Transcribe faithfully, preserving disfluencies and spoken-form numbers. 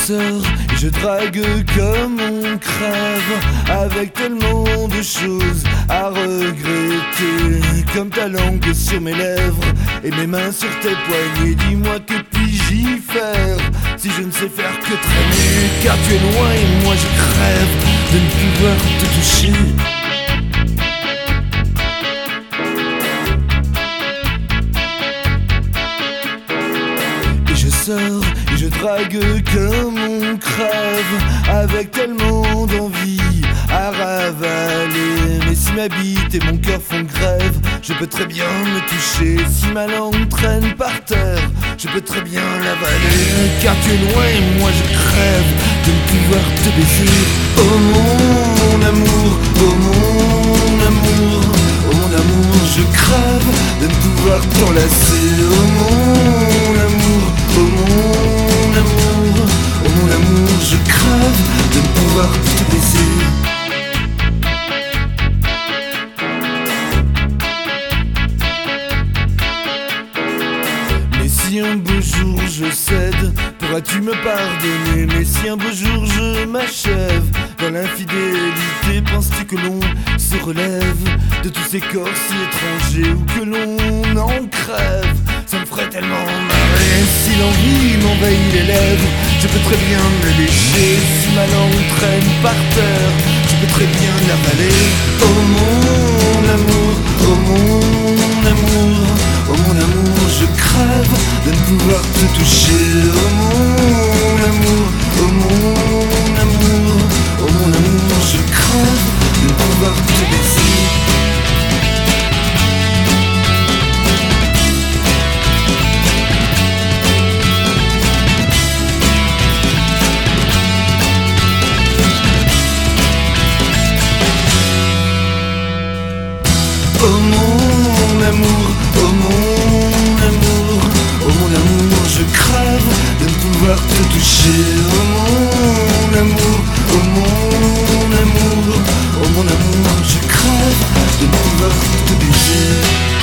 sors et je drague comme on crève, avec tellement de choses à regretter, comme ta langue sur mes lèvres et mes mains sur tes poignets. Dis-moi que puis-je y faire si je ne sais faire que traîner, car tu es loin et moi je crève de ne pouvoir te toucher. Et je drague comme on crève, avec tellement d'envie à ravaler. Mais si ma bite et mon cœur font grève, je peux très bien me toucher. Si ma langue traîne par terre, je peux très bien l'avaler, car tu es loin et moi je crève de ne pouvoir te baiser. Oh mon amour, oh mon amour, oh mon amour, je crève de ne pouvoir t'enlacer. Oh mon amour, oh mon amour, oh mon amour, je crève de ne pouvoir te baiser. Mais si un beau jour je cède, pourras-tu me pardonner? Mais si un beau jour je m'achève dans l'infidélité, penses-tu que l'on se relève de tous ces corps si étrangers, ou que l'on en crève? Ça me ferait tellement marrer. Si l'envie m'envahit les lèvres, je peux très bien me lécher. Si ma langue traîne par terre, je peux très bien l'avaler. Oh mon amour, oh mon amour, oh mon amour, je crève de ne pouvoir te toucher. Oh mon amour, oh mon amour, oh mon amour, je crève de ne pouvoir te baiser. Oh mon amour, oh mon amour, oh mon amour, je crève de ne pouvoir te toucher. Oh mon amour, oh mon amour, oh mon amour, je crève de ne pouvoir te baiser.